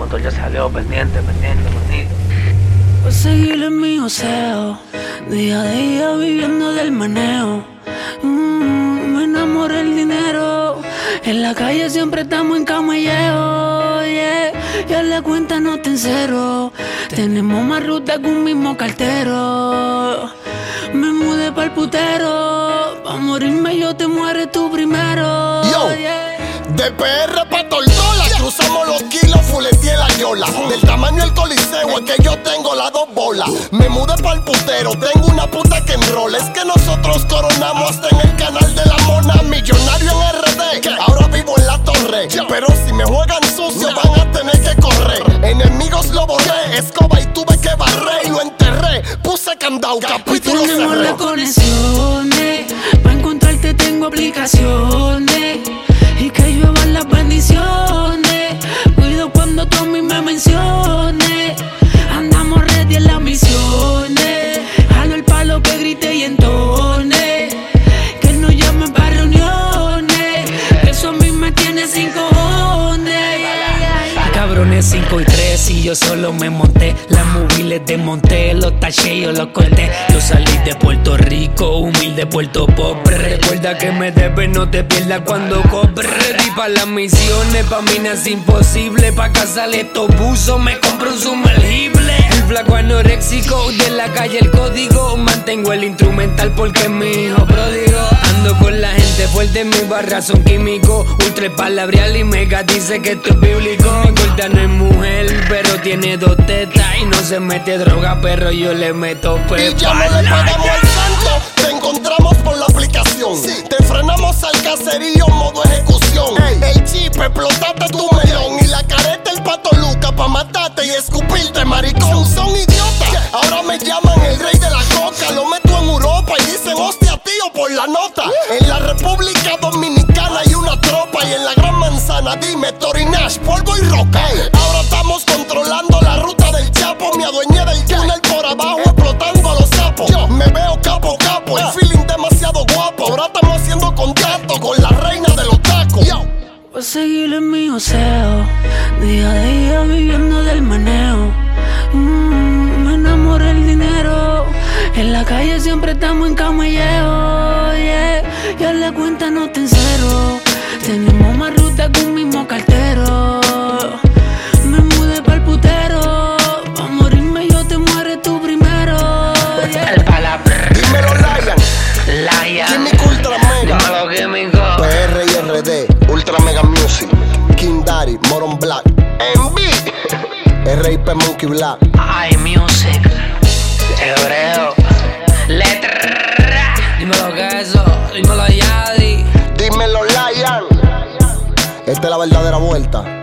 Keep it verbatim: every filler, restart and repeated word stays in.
motor ya salió, pendiente, pendiente, manito. Voy a seguir en mi joseo, día a día viviendo del meneo. Mm, me enamoré del dinero, en la calle siempre estamos en camelleo, yeah. Ya la cuenta no te encero, tenemos más ruta que un mismo cartero. Me mudé pa'l putero, pa' morirme yo te mueres tú primero. Yo, yeah. De P R pa' Tortola, cruzamos los kilos, fuleteé la yola. Del tamaño del coliseo es que yo tengo las dos bolas. Me mudé pa'l putero, tengo una puta que enrola. Es que nosotros coronamos hasta en el canal de la mona. Millonario en R D, ahora vivo en la torre. Pero si me juegan sucio van a tener que correr. Enemigos lo borré, escoba y tuve que barrer. Y lo enterré, puse candado, capítulo Tenemos cerré. las conexiones, pa' encontrarte tengo aplicaciones. Y que lluevan las bendiciones, cuido cuando tú a mí me menciones. Andamos ready en las misiones, jalo el palo que grite y entone. Que no llamen para reuniones, eso a mí me tiene sin cojones. Cabrones cinco y tres y yo solo me monté. Las movies les desmonté, los taché y yo los corté. Yo salí de Puerto Rico, humilde Puerto Pobre. Recuerda que me debes, no te pierdas cuando cobre. Ready pa' las misiones, pa' mí no es imposible. Pa' cazar estos buzos me compro un sumergible. El flaco anoréxico, de la calle el código. Mantengo el instrumental porque es mi hijo pródigo. Ando con la gente fuerte, mis barras son químicos. Ultra palabrial y mega dice que esto es bíblico. Mi corta no es mujer, pero tiene dos tetas. Y no se mete droga, pero yo le meto pepa. Y ya no le pagamos al santo, te encontramos por la aplicación. Te frenamos al caserío, modo ejecución. El chip, explotaste tu melón. Y la careta el pato Luca pa' matarte y escupirte, maricón. Son idiotas, ahora me llaman el rey de la coca. Lo meto en Europa y dicen hostia tío por la nota. En la República Dominicana hay una tropa. Y en la Gran Manzana dime Torinash, polvo y roca. Ahora estamos controlando la ruta del Chapo. Me adueñé del túnel por abajo explotando a los sapos. Me veo capo capo, el feeling demasiado guapo. Ahora estamos haciendo contacto con la reina de los tacos. Voy a seguir en mi joseo, día a día viviendo del meneo. Mm, me enamoré del dinero, en la calle siempre estamos en camelleo, yeah. Ya la cuenta no te encero, tenemos más ruta que un mismo cartero. Me mudé pa'l putero, pa' morirme yo te mueres tú primero, yeah. El palabra. Dímelo Lion, Lion. Químico Ultra Mega, Dímelo químico. P R y R D, Ultra Mega Music, King Daddy, Moron Black, M B, R I P Monkey Black. Ay, music. Hebreo. Letra. Dímelo que eso, dímelo Yadi. Dímelo Lion. Esta es la verdadera vuelta.